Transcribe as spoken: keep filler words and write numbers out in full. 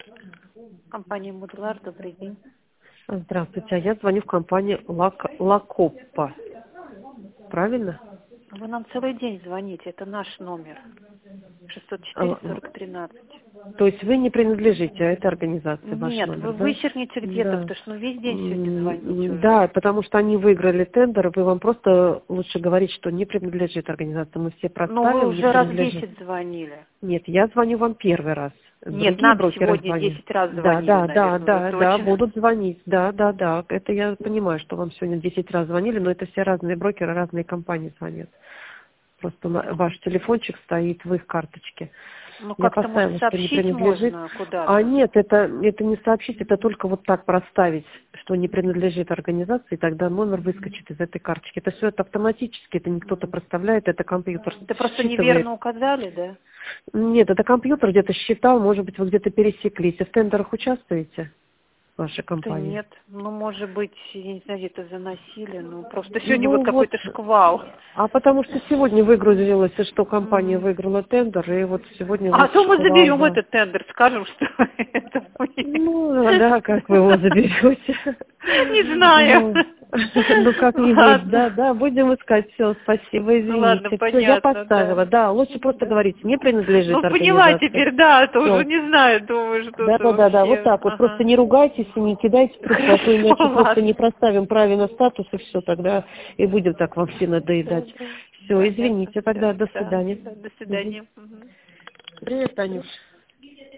Компания Модулар, добрый день. Здравствуйте, а я звоню в компанию Лак... Лакоппа. Правильно? Вы нам целый день звоните, это наш номер. шестьсот четыре А, сорок тринадцать. То есть вы не принадлежите этой организации, ваш Нет, номер, вы да? вычеркните где-то, Да. потому что ну, весь день сегодня звоните М, уже. Да, потому что они выиграли тендер, вы вам просто лучше говорить, что не принадлежит организации. Мы все Но вы проставим, не уже раз принадлежит. десять звонили. Нет, я звоню вам первый раз. Нет, Другие нам брокеры сегодня звонят. десять раз Да, звонили, да, да, наверное, уже да, да, точно. будут звонить. Да, да, да. Это я понимаю, что вам сегодня десять раз звонили, но это все разные брокеры, разные компании звонят. Просто на- ваш телефончик стоит в их карточке. Ну Я как-то, может, поставила, что не сообщить принадлежит. можно А куда-то? нет, это, это не сообщить, это только вот так проставить, что не принадлежит организации, и тогда номер выскочит из этой карточки. Это все это автоматически, это не кто-то проставляет, это компьютер Это просто считывает. неверно указали, да? Нет, это компьютер где-то считал, может быть, вы где-то пересеклись. А в тендерах участвуете, ваша Да компания? нет, ну может быть, я не знаю, где-то заносили, ну просто сегодня вот Ну вот, какой-то шквал. а потому что сегодня выгрузилось, что компания М. выиграла тендер, и вот сегодня А вот то мы шквал, заберем да. этот тендер, скажем, что это мы. Ну, да, как вы его заберете. Не знаю. Ну, ну как-нибудь, Ладно. да, да, будем искать. Все, спасибо, Ну ладно, извините. Все, я понятно, да. поставила, да, лучше просто Да. говорить, не принадлежит Ну поняла организации. теперь, да, а то уже Все. не знаю, думаю, Да, что-то да, да, да, вот вообще. так вот. Просто Ага. не ругайтесь и не кидайте трубку, а то Хорошо, иначе просто не ладно. проставим правильно статус и все, тогда и будем так вам все надоедать. Добрый. Все, Понятно, извините, все. тогда до Да, свидания. да, до Мгм. свидания. Мгм. Привет, Танюш.